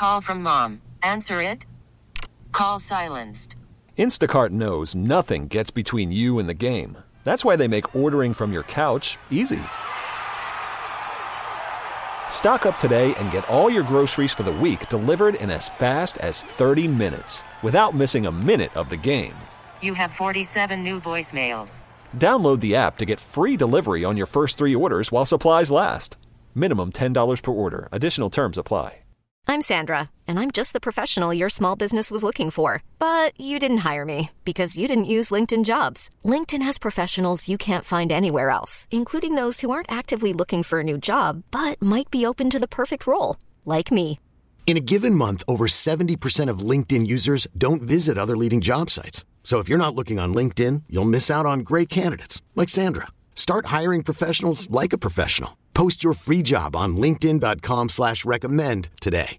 Call from mom. Answer it. Call silenced. Instacart knows nothing gets between you and the game. That's why they make ordering from your couch easy. Stock up today and get all your groceries for the week delivered in as fast as 30 minutes without missing a minute of the game. You have 47 new voicemails. Download the app to get free delivery on your first 3 orders while supplies last. Minimum $10 per order. Additional terms apply. I'm Sandra, and I'm just the professional your small business was looking for. But you didn't hire me because you didn't use LinkedIn Jobs. LinkedIn has professionals you can't find anywhere else, including those who aren't actively looking for a new job, but might be open to the perfect role, like me. In a given month, over 70% of LinkedIn users don't visit other leading job sites. So if you're not looking on LinkedIn, you'll miss out on great candidates like Sandra. Start hiring professionals like a professional. Post your free job on linkedin.com/recommend today.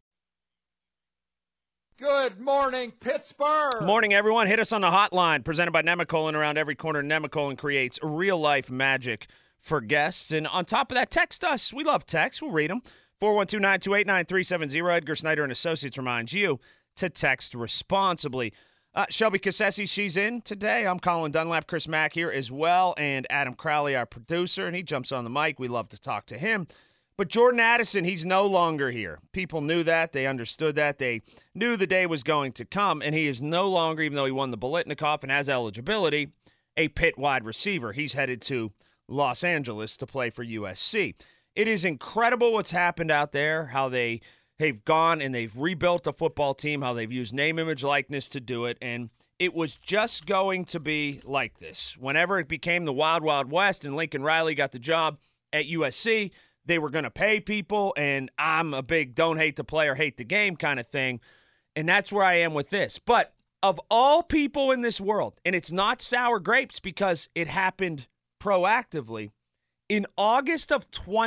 Good morning, Pittsburgh. Morning, everyone. Hit us on the hotline presented by Nemacolin. Around every corner, Nemacolin creates real-life magic for guests. And on top of that, text us. We love texts. We'll read them. 412-928-9370. Edgar Snyder and Associates reminds you to text responsibly. Shelby Cassesi, she's in today. I'm Colin Dunlap, Chris Mack here as well, and Adam Crowley, our producer, and he jumps on the mic. We love to talk to him. But Jordan Addison, he's no longer here. People knew that. They understood that. They knew the day was going to come, and he is no longer, even though he won the Biletnikoff and has eligibility, a Pitt wide receiver. He's headed to Los Angeles to play for USC. It is incredible what's happened out there, how they've gone and they've rebuilt a football team, how they've used name, image, likeness to do it, and it was just going to be like this. Whenever it became the Wild Wild West and Lincoln Riley got the job at USC, they were going to pay people, and I'm a big don't hate the player, hate the game kind of thing, and that's where I am with this. But of all people in this world, and it's not sour grapes because it happened proactively, in August of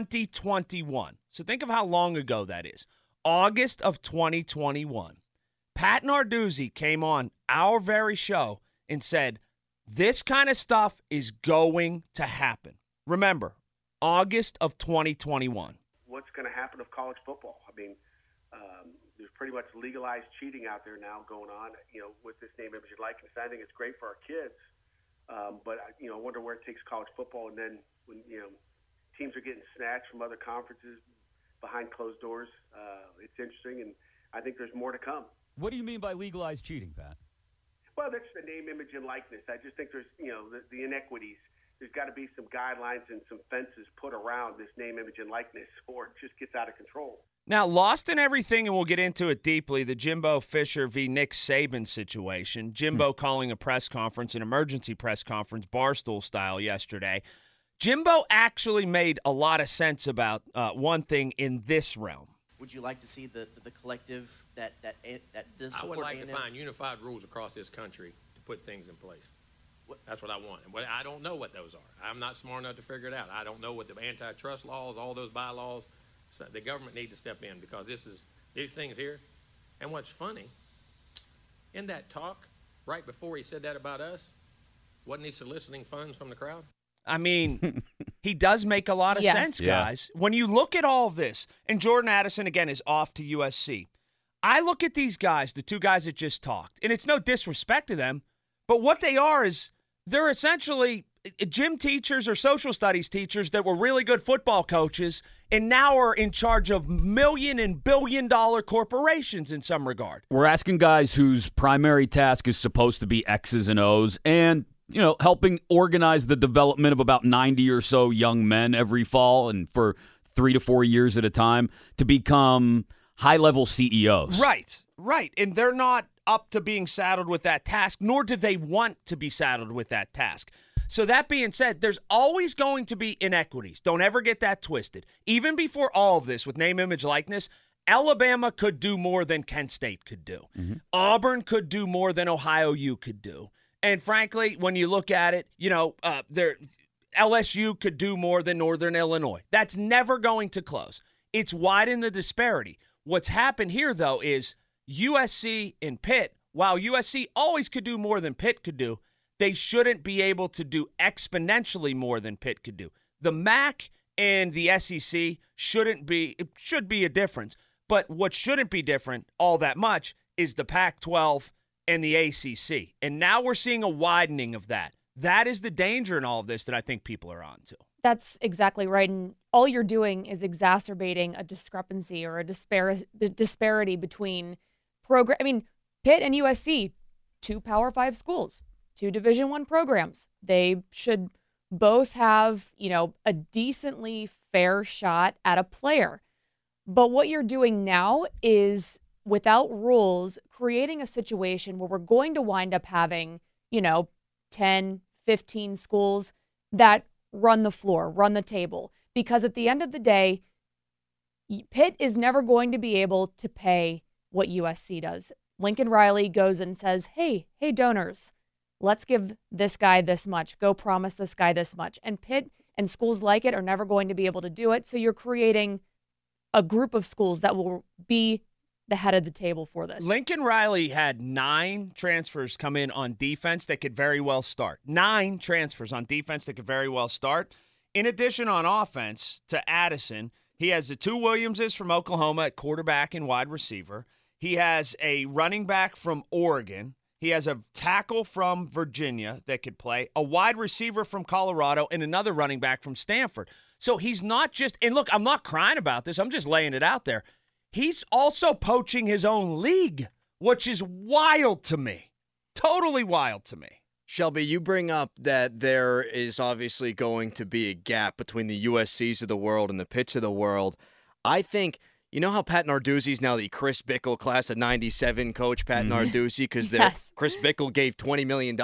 2021, so think of how long ago that is, August of 2021, Pat Narduzzi came on our very show and said, this kind of stuff is going to happen. Remember, August of 2021. What's going to happen with college football? I mean, there's pretty much legalized cheating out there now going on, with this name, image, and likeness. I think it's great for our kids, but, I wonder where it takes college football. And then when, teams are getting snatched from other conferences behind closed doors, it's interesting, and I think there's more to come. What do you mean by legalized cheating, Pat? Well, that's the name, image, and likeness. I just think there's, the inequities. There's got to be some guidelines and some fences put around this name, image, and likeness, or it just gets out of control. Now, lost in everything, and we'll get into it deeply, the Jimbo Fisher v. Nick Saban situation. Jimbo calling a press conference, an emergency press conference, Barstool style yesterday. Jimbo actually made a lot of sense about one thing in this realm. Would you like to see the collective that does support I would like A&M? to find unified rules across this country to put things in place. That's what I want. But I don't know what those are. I'm not smart enough to figure it out. I don't know what the antitrust laws, all those bylaws. So the government needs to step in because these things here. And what's funny, in that talk, right before he said that about us, wasn't he soliciting funds from the crowd? I mean, he does make a lot of sense, guys. When you look at all of this, and Jordan Addison, again, is off to USC. I look at these guys, the two guys that just talked, and it's no disrespect to them, but what they are is they're essentially gym teachers or social studies teachers that were really good football coaches and now are in charge of million and billion-dollar corporations in some regard. We're asking guys whose primary task is supposed to be X's and O's and helping organize the development of about 90 or so young men every fall and for 3 to 4 years at a time to become high-level CEOs. Right. And they're not up to being saddled with that task, nor do they want to be saddled with that task. So that being said, there's always going to be inequities. Don't ever get that twisted. Even before all of this with name, image, likeness, Alabama could do more than Kent State could do. Mm-hmm. Auburn could do more than Ohio U could do. And frankly, when you look at it, LSU could do more than Northern Illinois. That's never going to close. It's widen the disparity. What's happened here, though, is USC and Pitt, while USC always could do more than Pitt could do, they shouldn't be able to do exponentially more than Pitt could do. The MAC and the SEC should be a difference. But what shouldn't be different all that much is the Pac-12 and the ACC. And now we're seeing a widening of that. That is the danger in all of this that I think people are on to. That's exactly right. And all you're doing is exacerbating a discrepancy or a disparity between program. I mean, Pitt and USC, 2 Power 5 schools, 2 Division I programs. They should both have, a decently fair shot at a player. But what you're doing now is, without rules, creating a situation where we're going to wind up having, 10, 15 schools that run the floor, run the table. Because at the end of the day, Pitt is never going to be able to pay what USC does. Lincoln Riley goes and says, hey, donors, let's give this guy this much. Go promise this guy this much. And Pitt and schools like it are never going to be able to do it. So you're creating a group of schools that will be the head of the table for this. Lincoln Riley had 9 transfers come in on defense that could very well start. 9 transfers on defense that could very well start. In addition, on offense, to Addison, he has the 2 Williamses from Oklahoma at quarterback and wide receiver. He has a running back from Oregon. He has a tackle from Virginia that could play, a wide receiver from Colorado, and another running back from Stanford. So he's not just – and look, I'm not crying about this. I'm just laying it out there. He's also poaching his own league, which is wild to me. Totally wild to me. Shelby, you bring up that there is obviously going to be a gap between the USCs of the world and the Pitts of the world. I think – you know how Pat Narduzzi's now the Chris Bickle class of 97 coach, Pat Narduzzi, because Chris Bickle gave $20 million.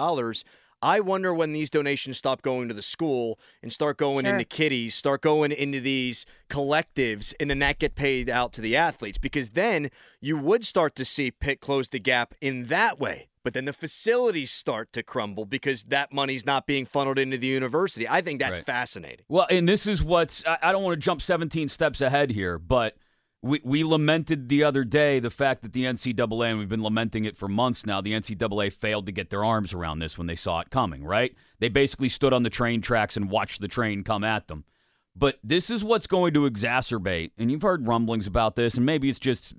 I wonder when these donations stop going to the school and start going into kiddies, start going into these collectives, and then that get paid out to the athletes. Because then you would start to see Pitt close the gap in that way. But then the facilities start to crumble because that money's not being funneled into the university. I think that's fascinating. Well, and this is what's – I don't want to jump 17 steps ahead here, but – We lamented the other day the fact that the NCAA, and we've been lamenting it for months now, the NCAA failed to get their arms around this when they saw it coming, right? They basically stood on the train tracks and watched the train come at them. But this is what's going to exacerbate, and you've heard rumblings about this, and maybe it's just,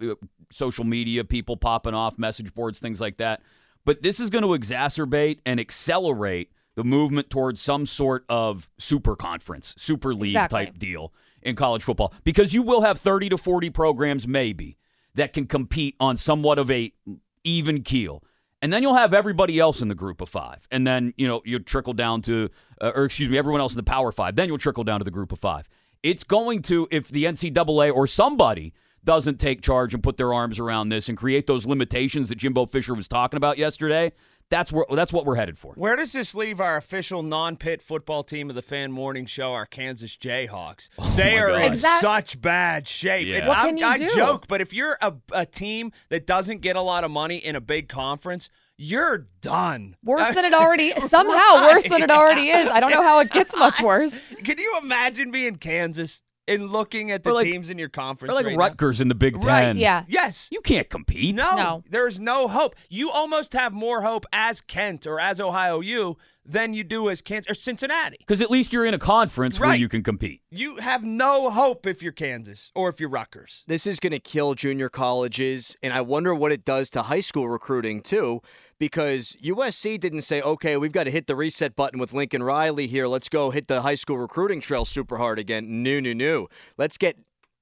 social media, people popping off, message boards, things like that. But this is going to exacerbate and accelerate the movement towards some sort of super conference, super league type deal in college football, because you will have 30 to 40 programs maybe that can compete on somewhat of a even keel. And then you'll have everybody else in the group of 5. And then, you'll trickle down to, everyone else in the Power 5. Then you'll trickle down to the group of 5. It's going to, if the NCAA or somebody doesn't take charge and put their arms around this and create those limitations that Jimbo Fisher was talking about yesterday, that's what we're headed for. Where does this leave our official non-Pitt football team of the Fan Morning Show, our Kansas Jayhawks? They are in such bad shape. Yeah. What can you do? I joke, but if you're a team that doesn't get a lot of money in a big conference, you're done. Worse than it already – somehow worse than it already is. I don't know how it gets much worse. Can you imagine being Kansas and looking at the teams in your conference or Rutgers in the Big Ten? Right, yeah. Yes. You can't compete. No. There's no hope. You almost have more hope as Kent or as Ohio U than you do as Kansas or Cincinnati. Because at least you're in a conference where you can compete. You have no hope if you're Kansas or if you're Rutgers. This is going to kill junior colleges, and I wonder what it does to high school recruiting, too, because USC didn't say, okay, we've got to hit the reset button with Lincoln Riley here. Let's go hit the high school recruiting trail super hard again. No. Let's get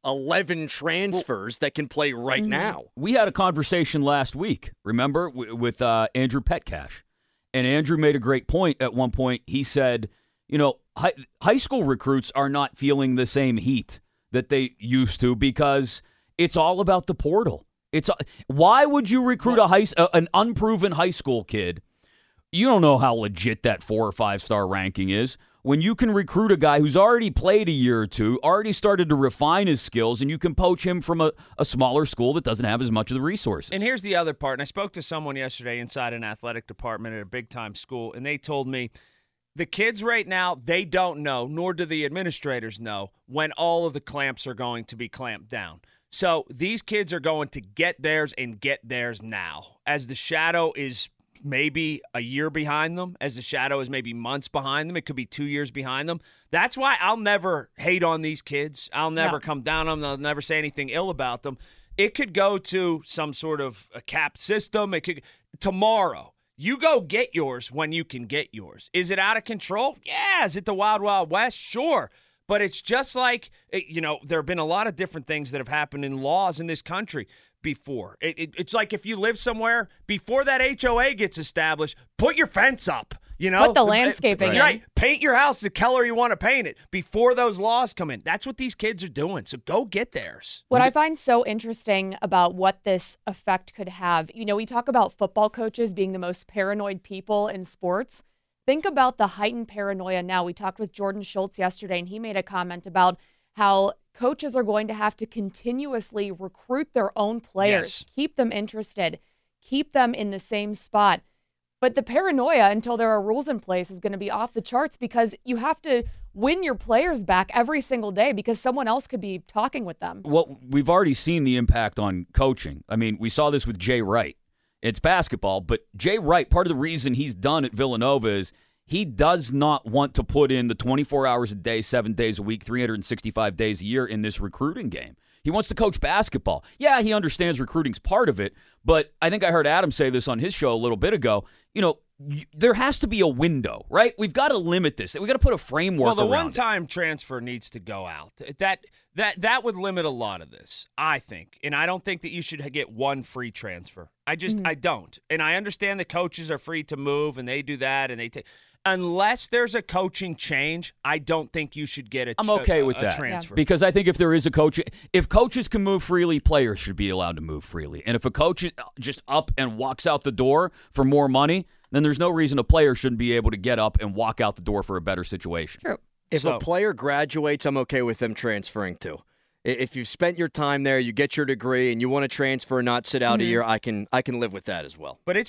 11 transfers that can play right now. We had a conversation last week, remember, with Andrew Petcash. And Andrew made a great point at one point. He said, high school recruits are not feeling the same heat that they used to because it's all about the portal. Why would you recruit an unproven high school kid? You don't know how legit that 4 or 5 star ranking is. When you can recruit a guy who's already played a year or two, already started to refine his skills, and you can poach him from a smaller school that doesn't have as much of the resources. And here's the other part. And I spoke to someone yesterday inside an athletic department at a big-time school, and they told me the kids right now, they don't know, nor do the administrators know, when all of the clamps are going to be clamped down. So these kids are going to get theirs and get theirs now, as the shadow is maybe a year behind them, as the shadow is maybe months behind them. It could be 2 years behind them. That's why I'll never hate on these kids. I'll never come down on them. I'll never say anything ill about them. It could go to some sort of a cap system. It could tomorrow. You go get yours when you can get yours. Is it out of control? Yeah. Is it the Wild Wild West? Sure. But it's just like, there have been a lot of different things that have happened in laws in this country before. It's like if you live somewhere, before that HOA gets established, put your fence up. Put the landscaping in. Right. Paint your house the color you want to paint it before those laws come in. That's what these kids are doing. So go get theirs. What I find so interesting about what this effect could have, we talk about football coaches being the most paranoid people in sports. Think about the heightened paranoia now. We talked with Jordan Schultz yesterday, and he made a comment about how coaches are going to have to continuously recruit their own players, keep them interested, keep them in the same spot. But the paranoia until there are rules in place is going to be off the charts because you have to win your players back every single day because someone else could be talking with them. Well, we've already seen the impact on coaching. I mean, we saw this with Jay Wright. It's basketball, but Jay Wright, part of the reason he's done at Villanova is he does not want to put in the 24 hours a day, 7 days a week, 365 days a year in this recruiting game. He wants to coach basketball. Yeah, he understands recruiting's part of it, but I think I heard Adam say this on his show a little bit ago. There has to be a window, right? We've got to limit this. We've got to put a framework around it. Well, the one-time transfer needs to go out. That would limit a lot of this, I think. And I don't think that you should get one free transfer. I don't. And I understand the coaches are free to move, and they do that, and they take. Unless there's a coaching change, I don't think you should get I'm okay with that transfer. Because I think if there is a coach, if coaches can move freely, players should be allowed to move freely. And if a coach just up and walks out the door for more money, then there's no reason a player shouldn't be able to get up and walk out the door for a better situation. True. If a player graduates, I'm okay with them transferring too. If you've spent your time there, you get your degree, and you want to transfer and not sit out a year, I can live with that as well. But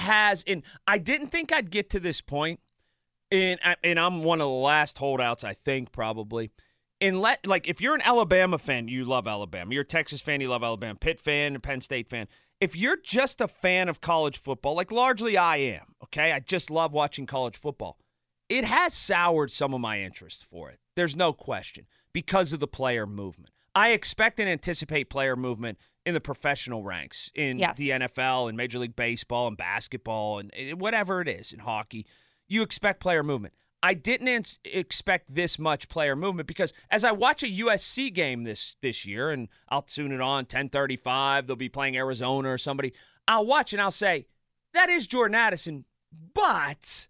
I didn't think I'd get to this point. And I'm one of the last holdouts, I think, probably. If you're an Alabama fan, you love Alabama. You're a Texas fan, you love Alabama. Pitt fan, Penn State fan. If you're just a fan of college football, like largely I am, okay? I just love watching college football. It has soured some of my interest for it. There's no question because of the player movement. I expect and anticipate player movement in the professional ranks, in the NFL and Major League Baseball and basketball and whatever it is, in hockey. You expect player movement. I didn't expect this much player movement because as I watch a USC game this year, and I'll tune it on 10:35, they'll be playing Arizona or somebody. I'll watch and I'll say, that is Jordan Addison, but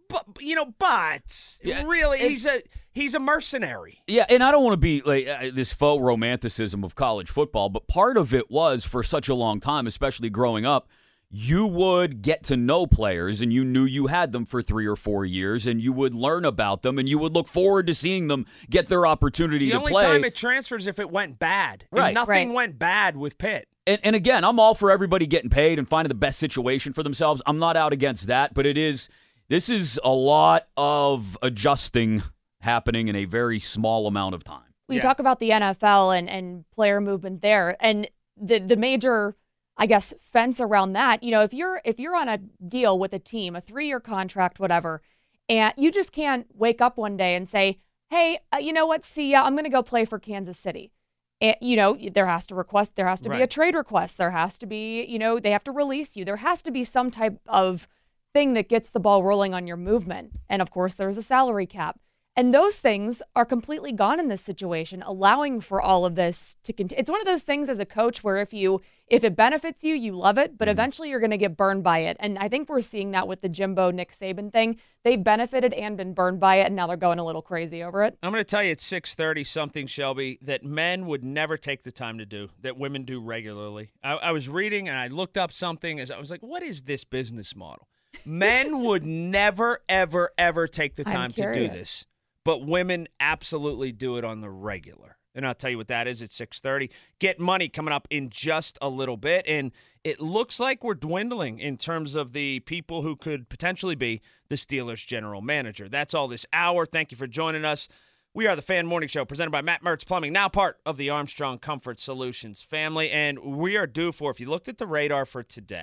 really, he's a mercenary. Yeah, and I don't want to be like this faux romanticism of college football, but part of it was for such a long time, especially growing up, you would get to know players and you knew you had them for 3 or 4 years and you would learn about them and you would look forward to seeing them get their opportunity to play. The only time it transfers if it went bad. Right. And nothing went bad with Pitt. And again, I'm all for everybody getting paid and finding the best situation for themselves. I'm not out against that, but this is a lot of adjusting happening in a very small amount of time. We talk about the NFL and player movement there, and the major, I guess, fence around that. If you're on a deal with a team, a 3-year contract, whatever, and you just can't wake up one day and say, hey, you know what, see ya, I'm going to go play for Kansas City. And, there has to be a trade request. There has to be, they have to release you. There has to be some type of thing that gets the ball rolling on your movement. And of course, there's a salary cap. And those things are completely gone in this situation, allowing for all of this to continue. It's one of those things as a coach where if it benefits you, you love it, but eventually you're going to get burned by it. And I think we're seeing that with the Jimbo Nick Saban thing. They've benefited and been burned by it, and now they're going a little crazy over it. I'm going to tell you at 6:30 something, Shelby, that men would never take the time to do, that women do regularly. I was reading and I looked up something as I was like, what is this business model? Men would never, ever, ever take the time to do this. But women absolutely do it on the regular. And I'll tell you what that is at 6:30. Get Money coming up in just a little bit. And it looks like we're dwindling in terms of the people who could potentially be the Steelers general manager. That's all this hour. Thank you for joining us. We are the Fan Morning Show presented by Matt Mertz Plumbing, now part of the Armstrong Comfort Solutions family. And we are due for, if you looked at the radar for today,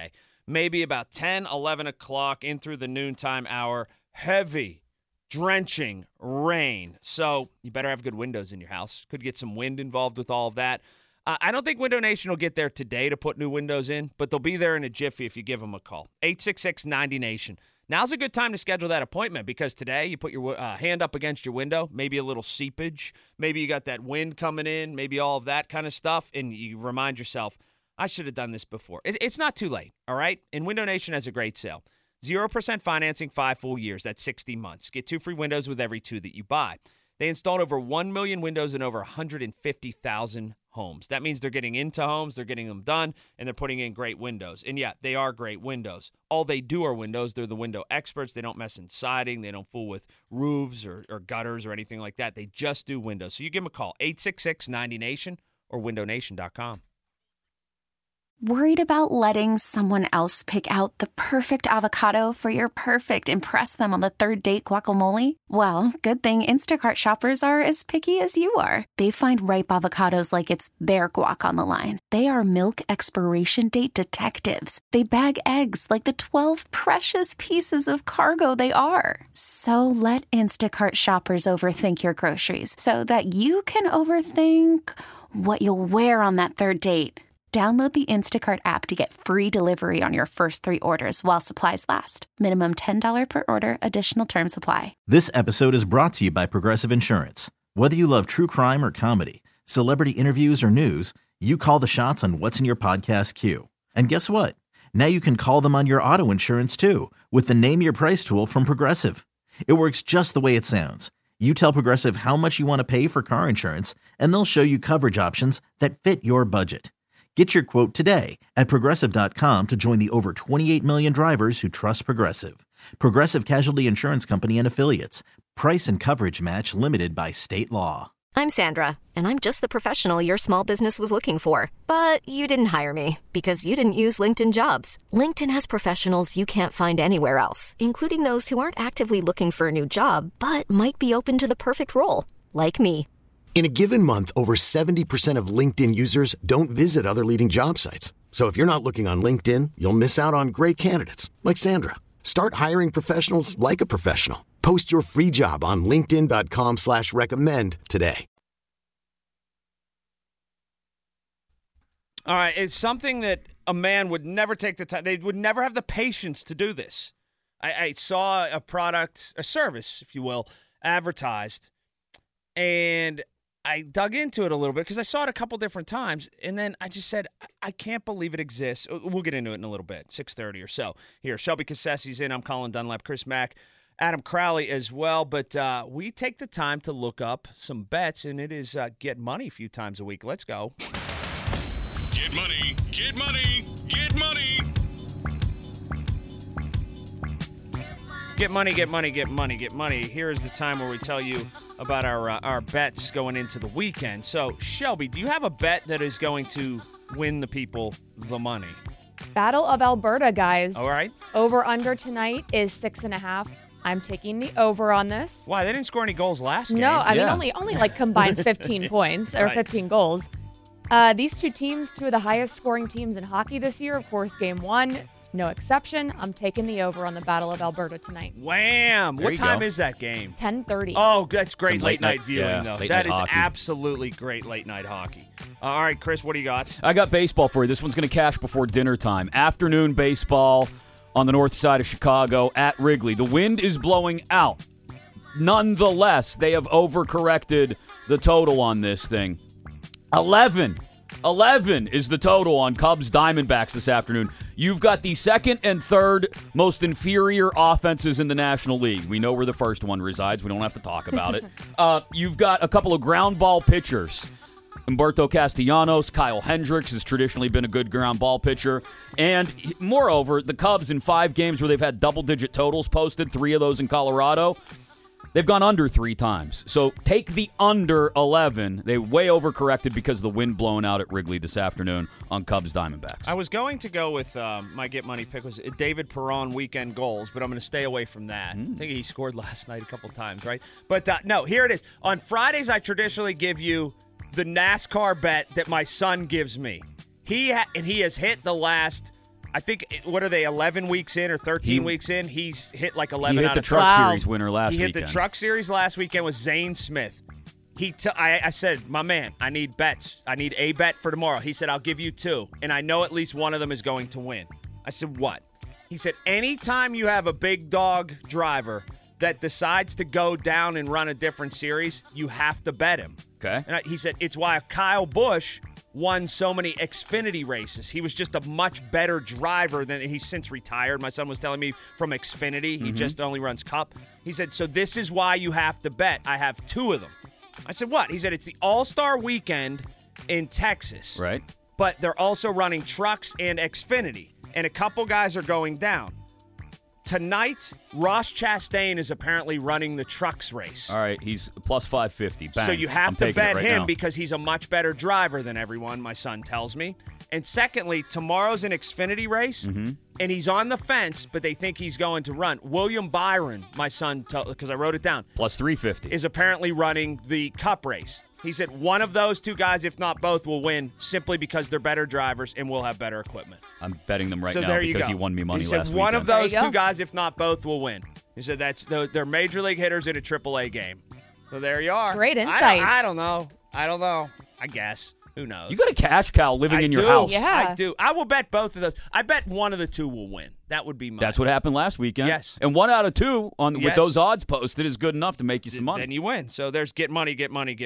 maybe about 10, 11 o'clock in through the noontime hour. Heavy, drenching rain. So you better have good windows in your house. Could get some wind involved with all of that. I don't think Window Nation will get there today to put new windows in, but they'll be there in a jiffy if you give them a call. 866-90-NATION. Now's a good time to schedule that appointment because today you put your hand up against your window, maybe a little seepage, maybe you got that wind coming in, maybe all of that kind of stuff, and you remind yourself, I should have done this before. It's not too late, all right? And Window Nation has a great sale. 0% financing, 5 full years. That's 60 months. Get 2 free windows with every 2 that you buy. They installed over 1 million windows in over 150,000 homes. That means they're getting into homes, they're getting them done, and they're putting in great windows. And yeah, they are great windows. All they do are windows. They're the window experts. They don't mess in siding. They don't fool with roofs or gutters or anything like that. They just do windows. So you give them a call, 866-90-NATION or windownation.com. Worried about letting someone else pick out the perfect avocado for your perfect impress them on the third date guacamole? Well, good thing Instacart shoppers are as picky as you are. They find ripe avocados like it's their guac on the line. They are milk expiration date detectives. They bag eggs like the 12 precious pieces of cargo they are. So let Instacart shoppers overthink your groceries so that you can overthink what you'll wear on that third date. Download the Instacart app to get free delivery on your first 3 orders while supplies last. Minimum $10 per order. Additional terms apply. This episode is brought to you by Progressive Insurance. Whether you love true crime or comedy, celebrity interviews or news, you call the shots on what's in your podcast queue. And guess what? Now you can call them on your auto insurance too with the Name Your Price tool from Progressive. It works just the way it sounds. You tell Progressive how much you want to pay for car insurance, and they'll show you coverage options that fit your budget. Get your quote today at Progressive.com to join the over 28 million drivers who trust Progressive. Progressive Casualty Insurance Company and Affiliates. Price and coverage match limited by state law. I'm Sandra, and I'm just the professional your small business was looking for. But you didn't hire me because you didn't use LinkedIn Jobs. LinkedIn has professionals you can't find anywhere else, including those who aren't actively looking for a new job, but might be open to the perfect role, like me. In a given month, over 70% of LinkedIn users don't visit other leading job sites. So if you're not looking on LinkedIn, you'll miss out on great candidates like Sandra. Start hiring professionals like a professional. Post your free job on linkedin.com/recommend today. All right, it's something that a man would never take the time. They would never have the patience to do this. I saw a product, a service, if you will, advertised, and I dug into it a little bit because I saw it a couple different times, and then I just said, I can't believe it exists. We'll get into it in a little bit, 6:30 or so. Here, Shelby Cassesi's in. I'm Colin Dunlap, Chris Mack, Adam Crowley as well. But we take the time to look up some bets, and it is get money a few times a week. Let's go. Get money, get money, get money. Get money, get money, get money, get money. Here is the time where we tell you about our bets going into the weekend. So, Shelby, do you have a bet that is going to win the people the money? Battle of Alberta, guys. All right. Over under tonight is 6.5. I'm taking the over on this. Why? They didn't score any goals last game. No, I mean only like combined 15 points or 15 goals. These two teams, two of the highest scoring teams in hockey this year. Of course, game 1. No exception. I'm taking the over on the Battle of Alberta tonight. Wham! What time is that game? 10:30. Oh, that's great late night viewing, though. That is hockey. Absolutely great late night hockey. All right, Chris, what do you got? I got baseball for you. This one's going to cash before dinner time. Afternoon baseball on the north side of Chicago at Wrigley. The wind is blowing out. Nonetheless, they have overcorrected the total on this thing. 11 is the total on Cubs Diamondbacks this afternoon. You've got the second and third most inferior offenses in the National League. We know where the first one resides. We don't have to talk about it. You've got a couple of ground ball pitchers. Humberto Castellanos, Kyle Hendricks has traditionally been a good ground ball pitcher. And moreover, the Cubs in 5 games where they've had double-digit totals posted, 3 of those in Colorado, they've gone under 3 times. So take the under 11. They way overcorrected because of the wind blowing out at Wrigley this afternoon on Cubs Diamondbacks. I was going to go with my get money pick was David Perron weekend goals, but I'm going to stay away from that. I think he scored last night a couple times, right? But no, here it is. On Fridays, I traditionally give you the NASCAR bet that my son gives me. He has hit the last I think, what are they, 11 weeks in or 13 weeks in? He's hit like 11 He out hit the of Truck 12. Series winner last weekend. He hit the Truck Series last weekend with Zane Smith. I said, my man, I need bets. I need a bet for tomorrow. He said, I'll give you 2, and I know at least one of them is going to win. I said, what? He said, anytime you have a big dog driver that decides to go down and run a different series, you have to bet him. Okay. And he said, it's why Kyle Busch won so many Xfinity races. He was just a much better driver than he's since retired. My son was telling me from Xfinity. He just only runs Cup. He said, so this is why you have to bet. I have 2 of them. I said, what? He said, it's the All-Star Weekend in Texas. Right. But they're also running trucks and Xfinity, and a couple guys are going down. Tonight, Ross Chastain is apparently running the trucks race. All right, he's plus 550. Bang. So you have I'm to taking it bet right him now. because he's a much better driver than everyone, my son tells me. And secondly, tomorrow's an Xfinity race, and he's on the fence, but they think he's going to run. William Byron, my son, because I wrote it down, plus 350, is apparently running the Cup race. He said one of those 2 guys, if not both, will win simply because they're better drivers and will have better equipment. I'm betting them right So now there you because go. he won me money he said last one weekend. of those 2 guys, if not both, will win. He said they're major league hitters in a AAA game. So there you are. Great insight. I don't know. I guess. Who knows? You got a cash cow living in your house. Yeah. I do. I will bet both of those. I bet one of the 2 will win. That would be mine. That's what happened last weekend. Yes. And 1 out of 2 with Yes. those odds posted is good enough to make you some money. Then you win. So there's get money.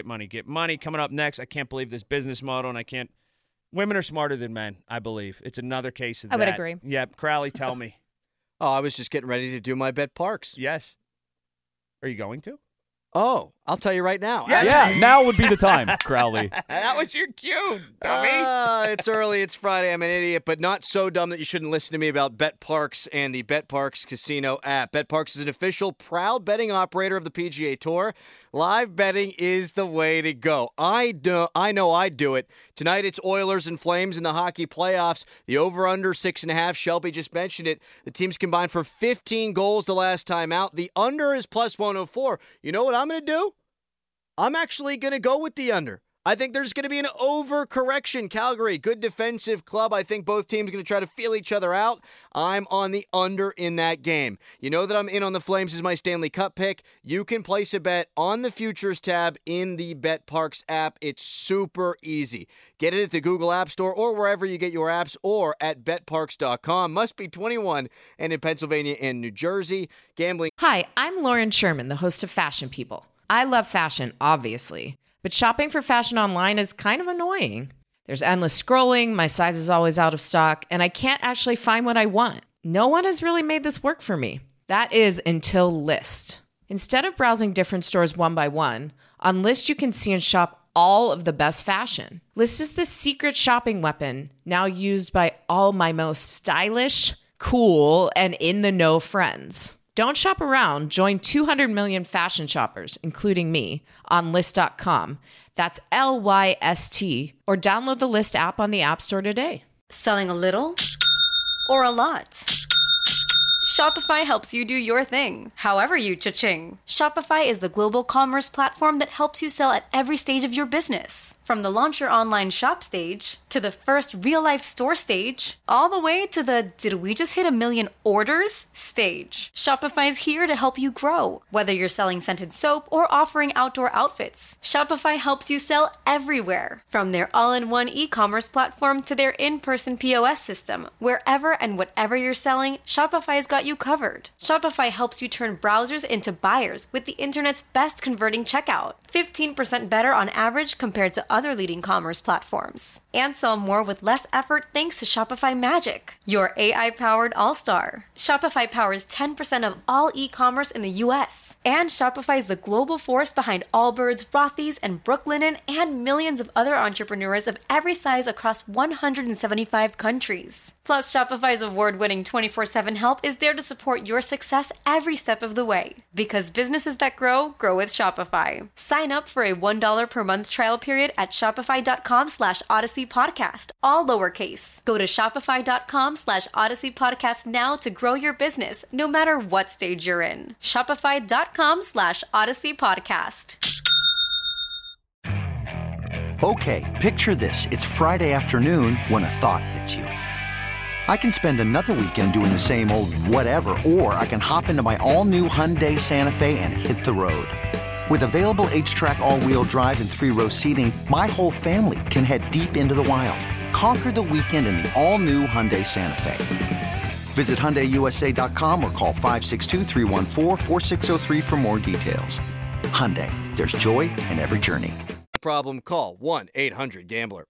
Coming up next, I can't believe this business model, and I can't. Women are smarter than men, I believe. It's another case of that. I would agree. Yep. Crowley, tell me. Oh, I was just getting ready to do my Bet Parks. Yes. Are you going to? Oh, I'll tell you right now. Yeah, now would be the time, Crowley. That was your cue, dummy. It's early. It's Friday. I'm an idiot, but not so dumb that you shouldn't listen to me about Bet Parks and the Bet Parks Casino app. Bet Parks is an official, proud betting operator of the PGA Tour. Live betting is the way to go. I know I'd do it. Tonight it's Oilers and Flames in the hockey playoffs. The over-under 6.5. Shelby just mentioned it. The teams combined for 15 goals the last time out. The under is plus 104. You know what I'm going to do? I'm actually going to go with the under. I think there's going to be an overcorrection. Calgary, good defensive club. I think both teams are going to try to feel each other out. I'm on the under in that game. You know that I'm in on the Flames as my Stanley Cup pick. You can place a bet on the Futures tab in the Bet Parks app. It's super easy. Get it at the Google App Store or wherever you get your apps or at betparks.com. Must be 21 and in Pennsylvania and New Jersey. Gambling. Hi, I'm Lauren Sherman, the host of Fashion People. I love fashion, obviously. But shopping for fashion online is kind of annoying. There's endless scrolling, my size is always out of stock, and I can't actually find what I want. No one has really made this work for me. That is until Lyst. Instead of browsing different stores one by one, on Lyst you can see and shop all of the best fashion. Lyst is the secret shopping weapon, now used by all my most stylish, cool, and in-the-know friends. Don't shop around. Join 200 million fashion shoppers, including me, on Lyst.com. That's Lyst. Or download the Lyst app on the App Store today. Selling a little or a lot? Shopify helps you do your thing, however you cha-ching. Shopify is the global commerce platform that helps you sell at every stage of your business. From the launch your online shop stage, to the first real-life store stage, all the way to the did we just hit 1 million orders stage. Shopify is here to help you grow. Whether you're selling scented soap or offering outdoor outfits, Shopify helps you sell everywhere. From their all-in-one e-commerce platform to their in-person POS system, wherever and whatever you're selling, Shopify's got you covered. Shopify helps you turn browsers into buyers with the internet's best converting checkout. 15% better on average compared to other leading commerce platforms. And sell more with less effort thanks to Shopify Magic, your AI-powered all-star. Shopify powers 10% of all e-commerce in the US. And Shopify is the global force behind Allbirds, Rothy's, and Brooklinen, and millions of other entrepreneurs of every size across 175 countries. Plus, Shopify's award-winning 24/7 help is there to support your success every step of the way. Because businesses that grow, grow with Shopify. Sign up for a $1 per month trial period at shopify.com/Odyssey Podcast, all lowercase. Go to shopify.com/Odyssey Podcast now to grow your business, no matter what stage you're in. Shopify.com/Odyssey Podcast. Okay, picture this. It's Friday afternoon when a thought hits you. I can spend another weekend doing the same old whatever, or I can hop into my all-new Hyundai Santa Fe and hit the road. With available H-Track all-wheel drive and 3-row seating, my whole family can head deep into the wild. Conquer the weekend in the all-new Hyundai Santa Fe. Visit HyundaiUSA.com or call 562-314-4603 for more details. Hyundai, there's joy in every journey. Problem, call 1-800-GAMBLER.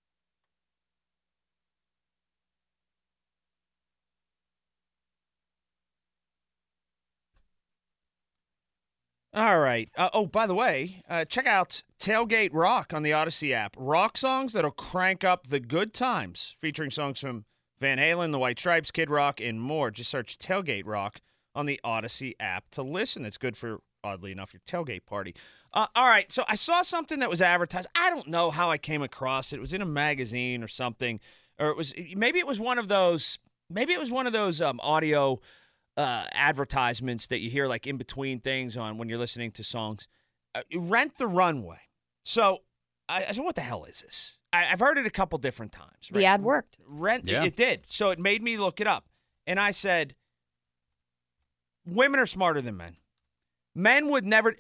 All right. By the way, check out Tailgate Rock on the Odyssey app. Rock songs that'll crank up the good times, featuring songs from Van Halen, The White Stripes, Kid Rock, and more. Just search Tailgate Rock on the Odyssey app to listen. It's good for, oddly enough, your tailgate party. All right, so I saw something that was advertised. I don't know how I came across it. It was in a magazine or something, or maybe it was one of those audio advertisements that you hear like in between things on when you're listening to songs. Rent the Runway. So I said, what the hell is this? I've heard it a couple different times. Right? The ad worked. It did. So it made me look it up. And I said, women are smarter than men. Men would never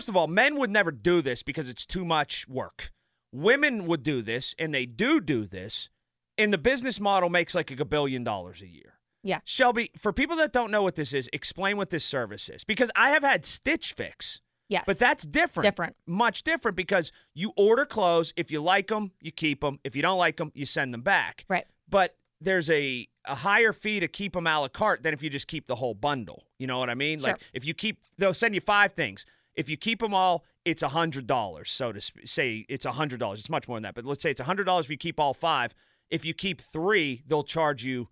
do this because it's too much work. Women would do this, and they do this, and the business model makes like $1 billion a year. Yeah. Shelby, for people that don't know what this is, explain what this service is. Because I have had Stitch Fix. Yes. But that's different. Different. Much different, because you order clothes. If you like them, you keep them. If you don't like them, you send them back. Right. But there's a higher fee to keep them a la carte than if you just keep the whole bundle. You know what I mean? Sure. Like they'll send you 5 things. If you keep them all, it's $100. So to say it's $100. It's much more than that. But let's say it's $100 if you keep all 5. If you keep 3, they'll charge you,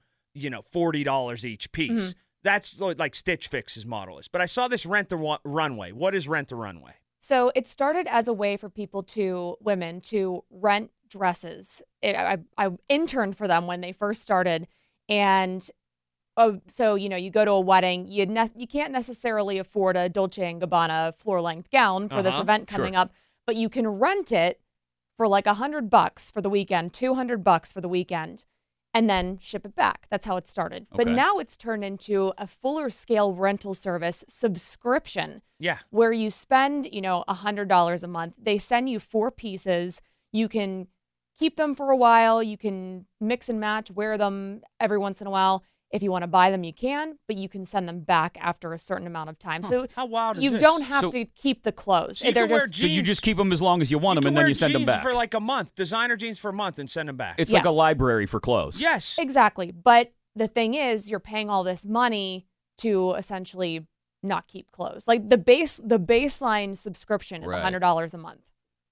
$40 each piece. Mm-hmm. That's like Stitch Fix's model is. But I saw this Rent the Runway. What is Rent the Runway? So it started as a way for women to rent dresses. I interned for them when they first started. And so, you go to a wedding, you can't necessarily afford a Dolce & Gabbana floor-length gown for this event coming up, but you can rent it for like $100 for the weekend, $200 for the weekend, and then ship it back. That's how it started. Okay. But now it's turned into a fuller scale rental service subscription. Yeah. Where you spend, $100 a month. They send you 4 pieces. You can keep them for a while. You can mix and match, wear them every once in a while. If you want to buy them, you can, but you can send them back after a certain amount of time. So how wild is you this? don't have to keep the clothes. So you can wear jeans. So you just keep them as long as you want them, and then you send them back. For like a month, designer jeans for a month, and send them back. It's like a library for clothes. Yes. Exactly. But the thing is, you're paying all this money to essentially not keep clothes. Like the baseline subscription is $100 a month.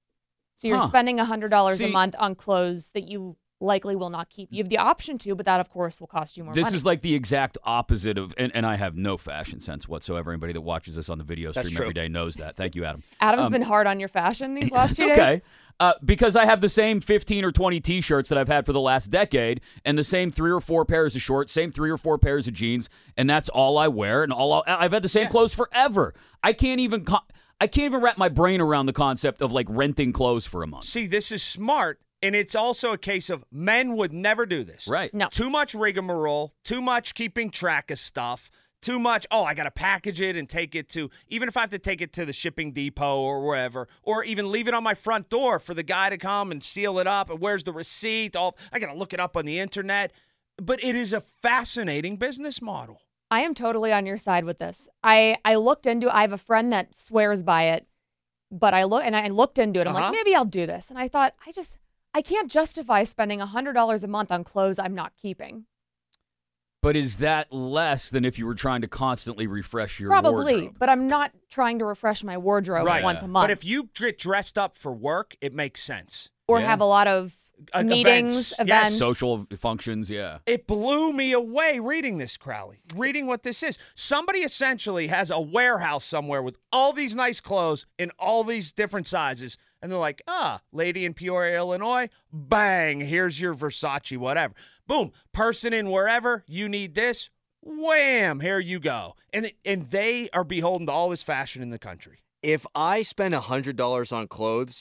So you're spending $100 a month on clothes that you likely will not keep. You have the option to, but that, of course, will cost you more money. This is like the exact opposite of, and I have no fashion sense whatsoever. Anybody that watches this on the video stream every day knows that. Thank you, Adam. Adam's been hard on your fashion these last 2 days. Okay. Because I have the same 15 or 20 T-shirts that I've had for the last decade, and the same 3 or 4 pairs of shorts, same 3 or 4 pairs of jeans, and that's all I wear, and I've had the same clothes forever. I can't even wrap my brain around the concept of like renting clothes for a month. See, this is smart. And it's also a case of men would never do this. Right. No. Too much rigmarole, too much keeping track of stuff, too much, I got to package it and take it to, even if I have to take it to the shipping depot or wherever, or even leave it on my front door for the guy to come and seal it up. And where's the receipt? I got to look it up on the internet. But it is a fascinating business model. I am totally on your side with this. I looked into it. I have a friend that swears by it, but I looked into it. I'm like, maybe I'll do this. And I thought, I can't justify spending $100 a month on clothes I'm not keeping. But is that less than if you were trying to constantly refresh your Probably, wardrobe? but I'm not trying to refresh my wardrobe once a month. But if you get dressed up for work, it makes sense. Or have a lot of meetings, events. Yes, social functions, yeah. It blew me away reading this, Crowley, reading what this is. Somebody essentially has a warehouse somewhere with all these nice clothes in all these different sizes, and they're like, lady in Peoria, Illinois, bang, here's your Versace, whatever. Boom, person in wherever, you need this, wham, here you go. And they are beholden to all this fashion in the country. If I spend $100 on clothes,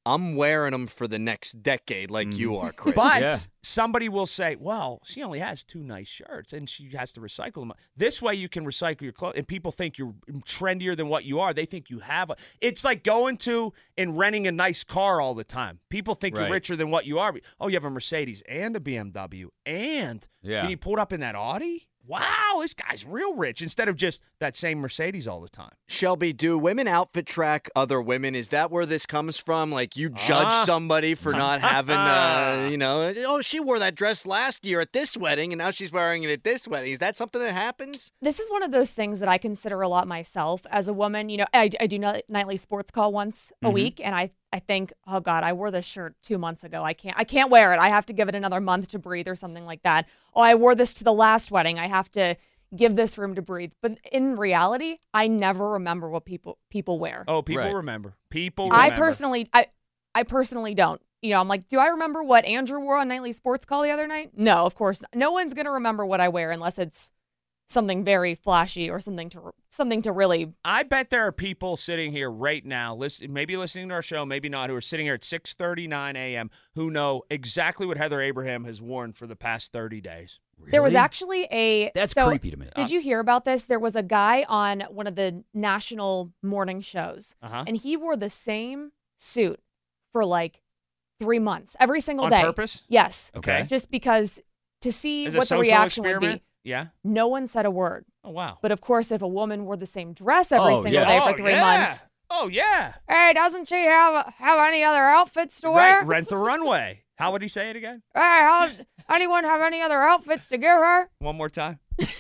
I'm wearing them for the next decade like you are, Chris. But somebody will say, well, she only has 2 nice shirts and she has to recycle them. This way you can recycle your clothes, and people think you're trendier than what you are. They think you have it's like going to and renting a nice car all the time. People think you're richer than what you are. Oh, you have a Mercedes and a BMW and you pulled up in that Audi? Wow, this guy's real rich, instead of just that same Mercedes all the time. Shelby, do women outfit track other women? Is that where this comes from? Like, you judge somebody for not having, oh, she wore that dress last year at this wedding, and now she's wearing it at this wedding. Is that something that happens? This is one of those things that I consider a lot myself as a woman. You know, I do nightly sports call once a week, and I think, oh God, I wore this shirt 2 months ago. I can't wear it. I have to give it another month to breathe or something like that. Oh, I wore this to the last wedding. I have to give this room to breathe. But in reality, I never remember what people wear. Oh, people remember. People remember. I personally don't. You know, I'm like, do I remember what Andrew wore on Nightly Sports Call the other night? No, of course not. No one's going to remember what I wear unless it's something very flashy or something to really. I bet there are people sitting here right now, maybe listening to our show, maybe not, who are sitting here at 6:39 a.m. who know exactly what Heather Abraham has worn for the past 30 days. Really? There was actually That's creepy to me. Did you hear about this? There was a guy on one of the national morning shows, and he wore the same suit for like 3 months, every single day. On purpose? Yes. Okay. Just because to see As what the reaction would be. Yeah. No one said a word. Oh, wow. But of course, if a woman wore the same dress every single day for 3 months. Oh, yeah. Hey, doesn't she have any other outfits to wear? Right, Rent the Runway. How would he say it again? Hey, anyone have any other outfits to give her? One more time.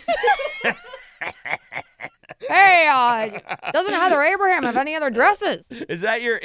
Hey, doesn't Heather Abraham have any other dresses? Is that your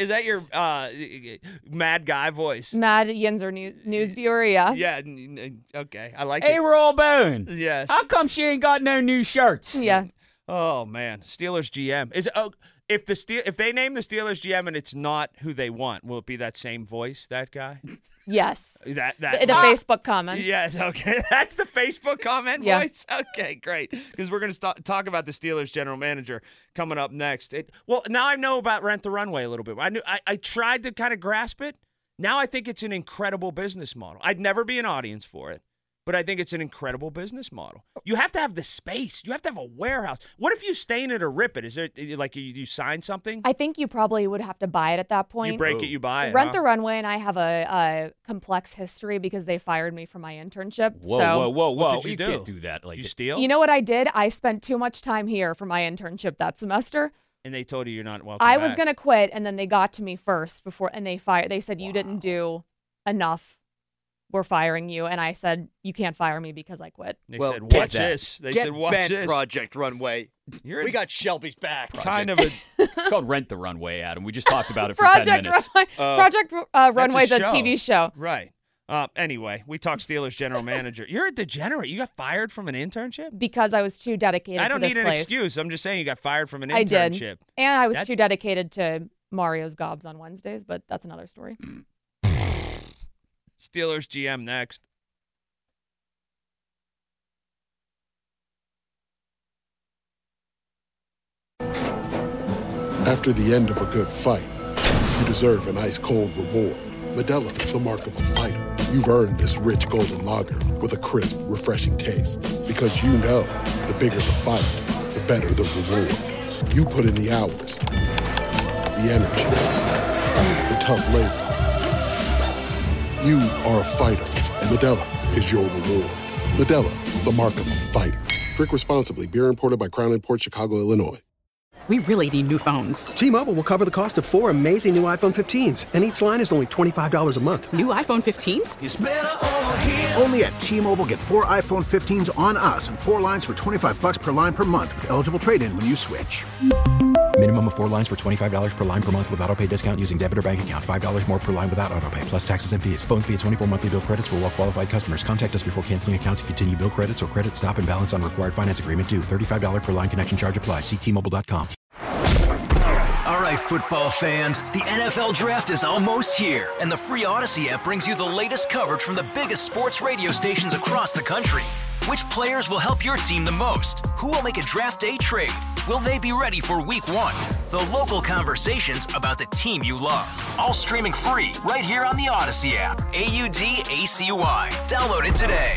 mad guy voice? Mad Yinzer news viewer, yeah. Yeah, okay. I like it. Hey, Roll Boone. Yes. How come she ain't got no new shirts? Yeah. Oh, man. Steelers GM. If they name the Steelers GM and it's not who they want, will it be that same voice, that guy? Yes. The Facebook comments. Yes, okay. That's the Facebook comment voice? Okay, great. Because we're going to talk about the Steelers general manager coming up next. Now I know about Rent the Runway a little bit. I tried to kind of grasp it. Now I think it's an incredible business model. I'd never be an audience for it, but I think it's an incredible business model. You have to have the space. You have to have a warehouse. What if you stain it or rip it? Is it like you sign something? I think you probably would have to buy it at that point. You break it, you buy it. Rent the Runway and I have a complex history because they fired me from my internship. Whoa. What did you do? Can't do that. Did you steal? You know what I did? I spent too much time here for my internship that semester. And they told you you're not welcome I back. was going to quit, and then they got to me first and they fired. They said, you didn't do enough. We're firing you. And I said, you can't fire me because I quit. They said, watch this. They said, watch bent, this. Project Runway. We got Shelby's back. It's called Rent the Runway, Adam. We just talked about it for Project 10 minutes. Project Runway is a TV show. Right. Anyway, we talked Steelers general manager. You're a degenerate. You got fired from an internship? Because I was too dedicated to this place. I don't need an excuse. I'm just saying you got fired from an internship. I did. And I was too dedicated to Mario's Gobs on Wednesdays, but that's another story. Steelers GM next. After the end of a good fight, you deserve an ice-cold reward. Modelo is the mark of a fighter. You've earned this rich golden lager with a crisp, refreshing taste. Because you know, the bigger the fight, the better the reward. You put in the hours, the energy, the tough labor. You are a fighter, and Modelo is your reward. Modelo, the mark of a fighter. Drink responsibly. Beer imported by Crown Imports, Chicago, Illinois. We really need new phones. T-Mobile will cover the cost of 4 amazing new iPhone 15s, and each line is only $25 a month. New iPhone 15s? It's better over here. Only at T-Mobile, get 4 iPhone 15s on us and 4 lines for $25 per line per month with eligible trade-in when you switch. Minimum of 4 lines for $25 per line per month with autopay discount using debit or bank account. $5 more per line without autopay, plus taxes and fees. Phone fee at 24 monthly bill credits for well-qualified customers. Contact us before canceling account to continue bill credits or credit stop and balance on required finance agreement due. $35 per line connection charge applies. See T-Mobile.com. All right, football fans, the NFL Draft is almost here, and the free Odyssey app brings you the latest coverage from the biggest sports radio stations across the country. Which players will help your team the most? Who will make a draft day trade? will they be ready for Week 1? The local conversations about the team you love. All streaming free right here on the Odyssey app. AUDACY. Download it today.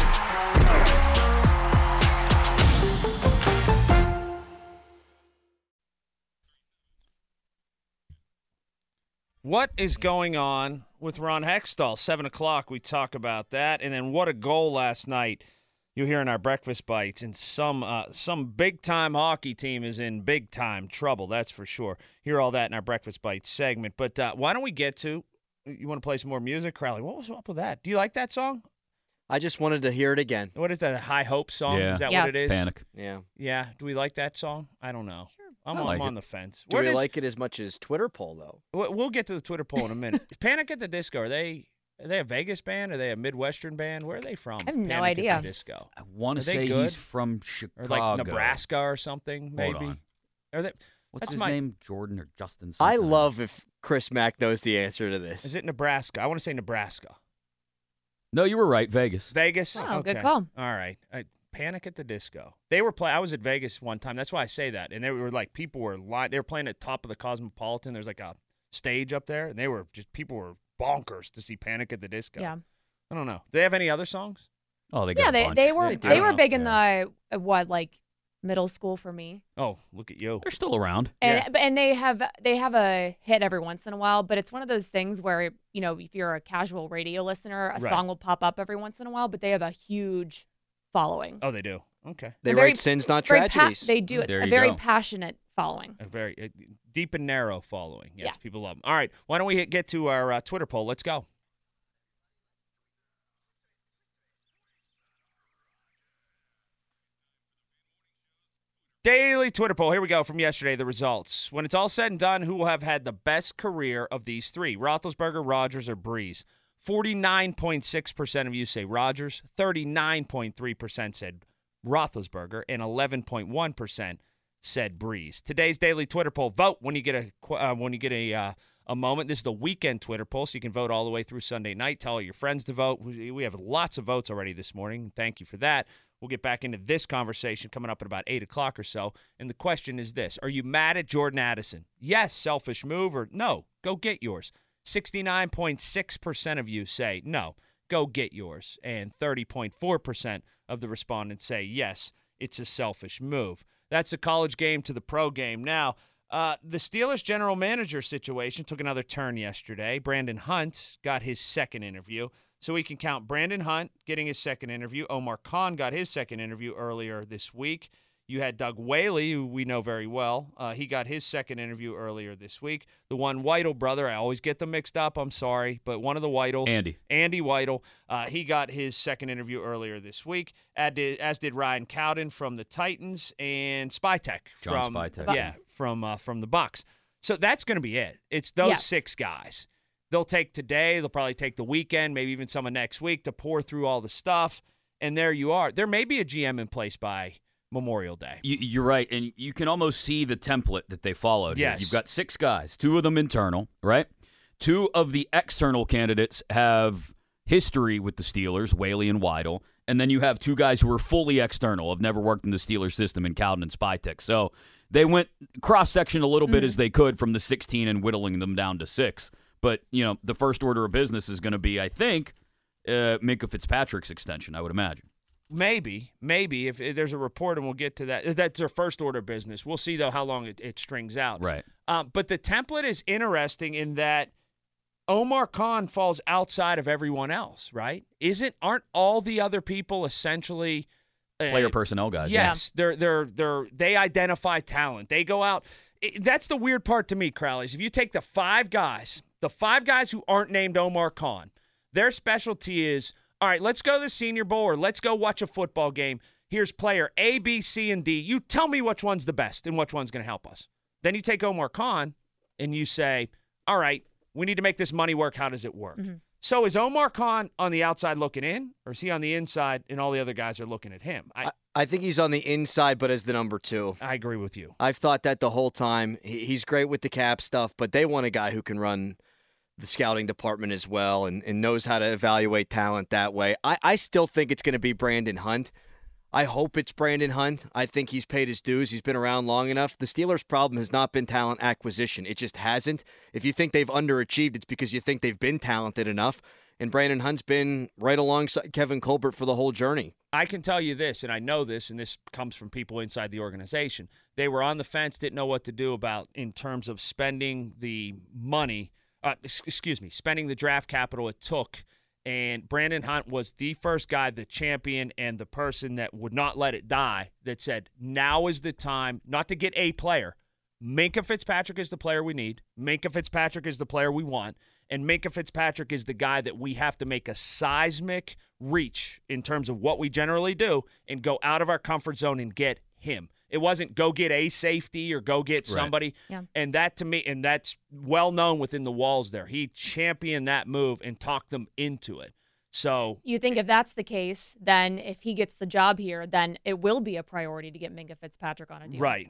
What is going on with Ron Hextall? 7 o'clock, we talk about that. And then what a goal last night. You'll hear in our breakfast bites. And some big-time hockey team is in big-time trouble, that's for sure. Hear all that in our breakfast bites segment. But why don't we get to, you want to play some more music? Crowley, what was up with that? Do you like that song? I just wanted to hear it again. What is that, a High Hope song? Yeah. Is that Yes. what it is? Panic. Yeah. Yeah. Do we like that song? I don't know. Sure. I'm like on it. the fence. Do we like it as much as Twitter poll, though? We'll get to the Twitter poll in a minute. Panic at the Disco, are they a Vegas band? Are they a Midwestern band? Where are they from? I have no Panic idea. At the Disco. I want Are to they say good? he's from Chicago. Or like Nebraska or something, maybe. Hold on. Are they? What's that's his my name? Jordan or Justin? I something? love if Chris Mack knows the answer to this. Is it Nebraska? I want to say Nebraska. No, you were right. Vegas. Vegas. Oh, okay. good call. All right. Panic at the Disco. They were I was at Vegas one time. That's why I say that. And they were like, people were they were playing at top of the Cosmopolitan. There's like a stage up there, and they were just people were bonkers to see Panic at the Disco. Yeah. I don't know. Do they have any other songs? Oh, they Yeah, got a bunch. they were They were do. big in the like middle school for me. Oh, look at you. They're still around. And they have a hit every once in a while, but it's one of those things where, you know, if you're a casual radio listener, a Right. song will pop up every once in a while, but they have a huge following. Oh, they do. Okay. They A very- write sins, not very tragedies. they do There a you very go. passionate following. A very deep and narrow following. Yes, Yeah. people love them. All right. Why don't we get to our Twitter poll? Let's go. Daily Twitter poll. Here we go from yesterday. The results. When it's all said and done, who will have had the best career of these three? Roethlisberger, Rodgers, or Breeze? 49.6% of you say Rodgers. 39.3% said Roethlisberger, and 11.1% said Breeze. Today's daily Twitter poll. Vote when you get a moment. This is the weekend Twitter poll, so you can vote all the way through Sunday night. Tell all your friends to vote. We have lots of votes already this morning. Thank you for that. We'll get back into this conversation coming up at about 8 o'clock or so. And the question is this: are you mad at Jordan Addison? Yes, selfish move, or no, go get yours. 69.6% of you say no, go get yours. And 30.4% of the respondents say yes, it's a selfish move. That's the college game to the pro game. Now, the Steelers general manager situation took another turn yesterday. Brandon Hunt got his second interview. So we can count Brandon Hunt getting his second interview. Omar Khan got his second interview earlier this week. You had Doug Whaley, who we know very well. He got his second interview earlier this week. The one Weidel brother, I always get them mixed up. I'm sorry. But one of the Weidels. Andy Weidel. He got his second interview earlier this week, as did Ryan Cowden from the Titans and Spytek. John Spytek. Yeah, from the Bucs. So that's going to be it. It's those six guys. They'll take today. They'll probably take the weekend, maybe even some of next week to pour through all the stuff. And there you are. There may be a GM in place by Memorial Day. You're right, and you can almost see the template that they followed. Yes. Here. You've got six guys, two of them internal, right? Two of the external candidates have history with the Steelers, Whaley and Weidel, and then you have two guys who are fully external, have never worked in the Steelers system in Cowden and Spytek. So they went cross-section a little bit as they could from the 16 and whittling them down to 6. But, you know, the first order of business is going to be, I think, Minkah Fitzpatrick's extension, I would imagine. Maybe if there's a report, and we'll get to that. That's their first order of business. We'll see, though, how long it strings out. Right. But the template is interesting in that Omar Khan falls outside of everyone else, right? Aren't all the other people essentially player personnel guys? Yes, they identify talent. They go out. That's the weird part to me, Crowley. Is if you take the five guys who aren't named Omar Khan, their specialty is, all right, let's go to the Senior Bowl or let's go watch a football game. Here's player A, B, C, and D. You tell me which one's the best and which one's going to help us. Then you take Omar Khan and you say, all right, we need to make this money work. How does it work? Mm-hmm. So is Omar Khan on the outside looking in, or is he on the inside and all the other guys are looking at him? I think he's on the inside, but as the number 2. I agree with you. I've thought that the whole time. He's great with the cap stuff, but they want a guy who can run the scouting department as well and knows how to evaluate talent that way. I still think it's going to be Brandon Hunt. I hope it's Brandon Hunt. I think he's paid his dues. He's been around long enough. The Steelers' problem has not been talent acquisition. It just hasn't. If you think they've underachieved, it's because you think they've been talented enough. And Brandon Hunt's been right alongside Kevin Colbert for the whole journey. I can tell you this, and I know this, and this comes from people inside the organization. They were on the fence, didn't know what to do about in terms of spending the money, spending the draft capital it took. And Brandon Hunt was the first guy, the champion, and the person that would not let it die, that said, now is the time not to get a player. Minkah Fitzpatrick is the player we need. Minkah Fitzpatrick is the player we want. And Minkah Fitzpatrick is the guy that we have to make a seismic reach in terms of what we generally do and go out of our comfort zone and get him. It wasn't go get a safety or go get somebody. Right. Yeah. And that to me, and that's well known within the walls there. He championed that move and talked them into it. So you think if that's the case, then if he gets the job here, then it will be a priority to get Minkah Fitzpatrick on a deal. Right.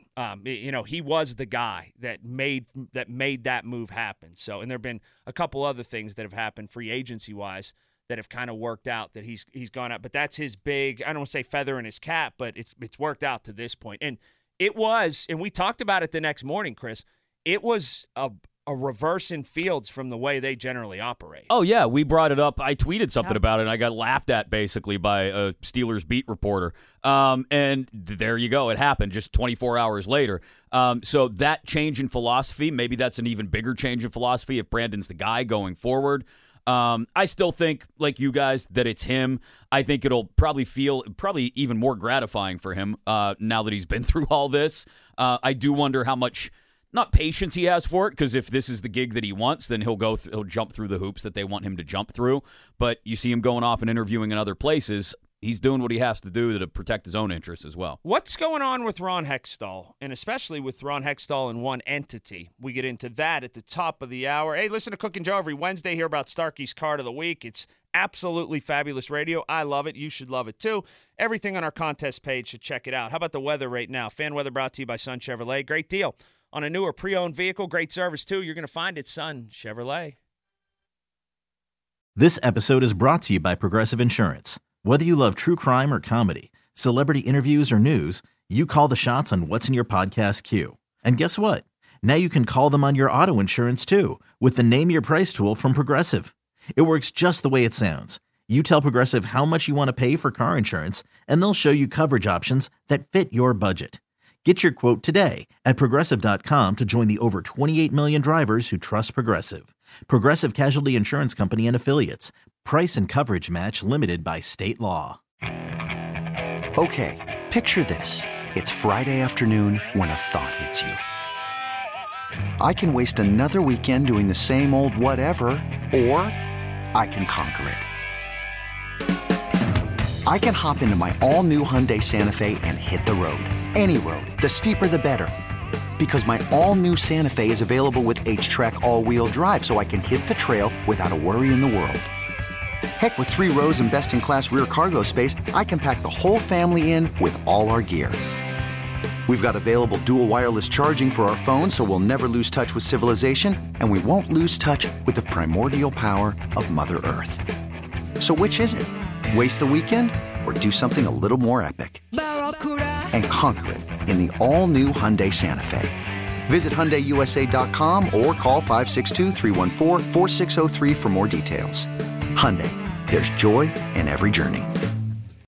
He was the guy that made that move happen. So, and there have been a couple other things that have happened free agency wise that have kind of worked out that he's gone out. But that's his big, I don't want to say feather in his cap, but it's worked out to this point. And it was, and we talked about it the next morning, Chris, it was a reverse in Fields from the way they generally operate. Oh, yeah. We brought it up. I tweeted something about it, and I got laughed at basically by a Steelers beat reporter. And there you go. It happened just 24 hours later. So that change in philosophy, maybe that's an even bigger change in philosophy if Brandon's the guy going forward. I still think, like you guys, that it's him. I think it'll probably even more gratifying for him now that he's been through all this. I do wonder how much, not patience he has for it, because if this is the gig that he wants, then he'll jump through the hoops that they want him to jump through. But you see him going off and interviewing in other places. He's doing what he has to do to protect his own interests as well. What's going on with Ron Hextall, and especially with Ron Hextall in one entity? We get into that at the top of the hour. Hey, listen to Cook and Joe every Wednesday here about Starkey's Card of the Week. It's absolutely fabulous radio. I love it. You should love it too. Everything on our contest page, so check it out. How about the weather right now? Fan weather brought to you by Sun Chevrolet. Great deal on a newer pre-owned vehicle. Great service too. You're going to find it, Sun Chevrolet. This episode is brought to you by Progressive Insurance. Whether you love true crime or comedy, celebrity interviews or news, you call the shots on what's in your podcast queue. And guess what? Now you can call them on your auto insurance too with the Name Your Price tool from Progressive. It works just the way it sounds. You tell Progressive how much you want to pay for car insurance, and they'll show you coverage options that fit your budget. Get your quote today at Progressive.com to join the over 28 million drivers who trust Progressive. Progressive Casualty Insurance Company and Affiliates. Price and coverage match limited by state law. Okay, picture this. It's Friday afternoon when a thought hits you. I can waste another weekend doing the same old whatever, or I can conquer it. I can hop into my all-new Hyundai Santa Fe and hit the road. Any road. The steeper, the better. Because my all-new Santa Fe is available with H-Track all-wheel drive, so I can hit the trail without a worry in the world. Heck, with 3 rows and best-in-class rear cargo space, I can pack the whole family in with all our gear. We've got available dual wireless charging for our phones, so we'll never lose touch with civilization, and we won't lose touch with the primordial power of Mother Earth. So which is it? Waste the weekend or do something a little more epic? And conquer it in the all-new Hyundai Santa Fe. Visit HyundaiUSA.com or call 562-314-4603 for more details. Hyundai, there's joy in every journey.